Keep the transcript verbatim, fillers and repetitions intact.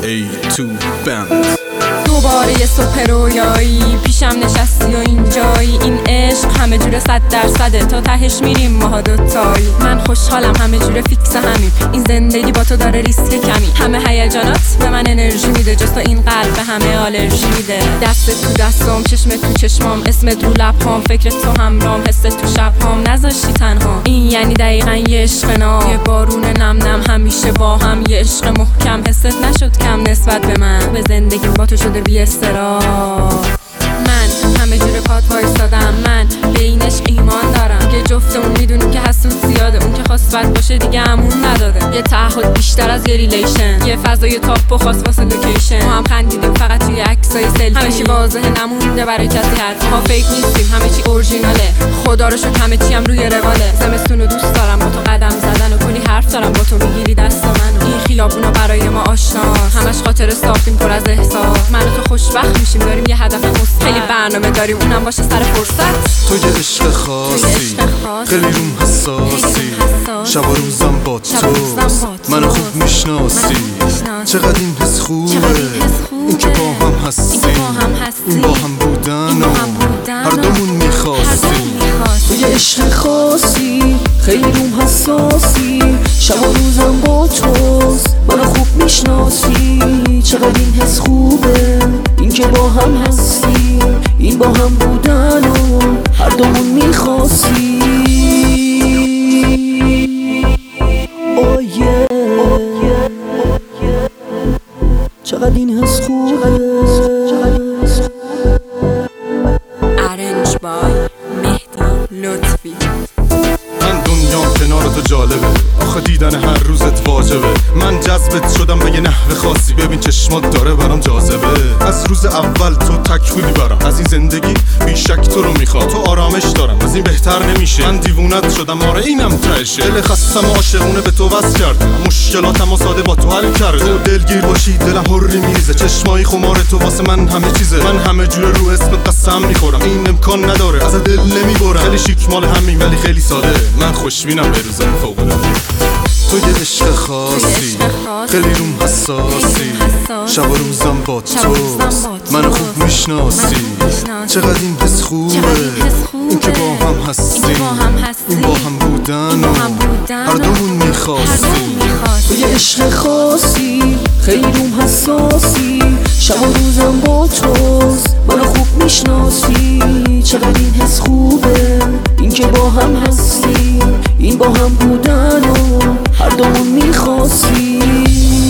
ای تو بند. دوباره یه صبح رویایی پیشم نشستی و اینجایی، این عشق همه جوره صد درصده، تا تهش میریم ماها دوتایی. من خوشحالم همه جوره فیکس همین، این زندگی با تو داره ریسک کمی، همه هیجانات به من انرژی میده، جز تو این قلب به همه آلرژی میده. دست تو دستم، چشم تو چشمام، اسمت رو لبام، فکر تو همرام، حس تو شبام، نذاشتی تنها. این یعنی دقیقاً یه عشق ناب، یه بارون نم نم همیشه با هم، یه عشق محکم، حست نشد کم نسبت به من، به زندگی با تو شده بی استراب. من همه جوره پات وایستادم، من به این عشق ایمان دارم که جفتمون میدونیم که حسود زیاده، اون که خواست بد باشه دیگه همون نداده. یه تعهد بیشتر از یه ریلیشن، یه فضای تاپ و خاص واسه لوکیشن، ما هم خندیدیم فقط توی عکسای سلفی، همه چی واضحه نمونده برای کسی حرف، ما فیک نیستیم همه چی اورجیناله، خدا رو شکر همه چی هم روی رواله. زمستونو دوست دارم با تو قدم زدن و کلی حرف دارم با تو میگیری دست منو، این خیابونا برای ما آشناست، همش خاطر صافیم پر از احساس، من و تو خوشبخت میشیم داریم یه هدف مثبت، خیلی برنامه داریم اونم باشه سر فرصت. تو یه عشق خاصی خیلی روم حساسی، شب و روزم با تو منو خوب میشناسی، چقدر این حس خوبه، این که با هم هستیم، این با هم بودن و هر دومون میخواستیم. تو یه عشق خاصی خیلی روم حساسی، شب و روزم با توست منو خوب میشناسی، چقدر این حس خوبه، این که با هم هستیم، این با هم بودن و هر دومون میخواستیم. oh yeah. چقدر این حس خوبه. ارنج بای مهدی لطفی. من دنیام کنار تو جالبه، آخه دیدن هر روزت واجبه، من جذبت شدم به یه نحو خاصی، ببین چشمات داره برام جاذبه، از روز اول تو تک بودی برام، از این زندگی بیشک تو رو میخوام، تو آرامش دارم از این بهتر نمیشه، من دیوونت شدم آره اینم تهشه، دل خستم و عاشقونه به تو وصل کردم، مشکلاتم و ساده با تو حل کرده، تو دلگیر باشی دلم حری میریزه، چشمای خمار تو واسه من همه چیزه، من همه جوره رو اسمت قسم میخورم، این امکان نداره از دل نمیبرم، خیلی شیک مال همین ولی خیلی ساده، من خوشبینم به روزم فوق العاده. تو یه عشق خاصی خیلی روم حساسی، شب و روزم با تو منو خوب میشناسی، چقدر این حس خوبه، این که با هم هستیم، این با هم بودن و هر دومون میخواستیم. تو یه عشق خاصی خیلی روم حساسی، شب و روزم با توست منو خوب میشناسی، چقدر این حس خوبه، این که با هم هستیم، این با هم بودن و هر دومون میخواستیم.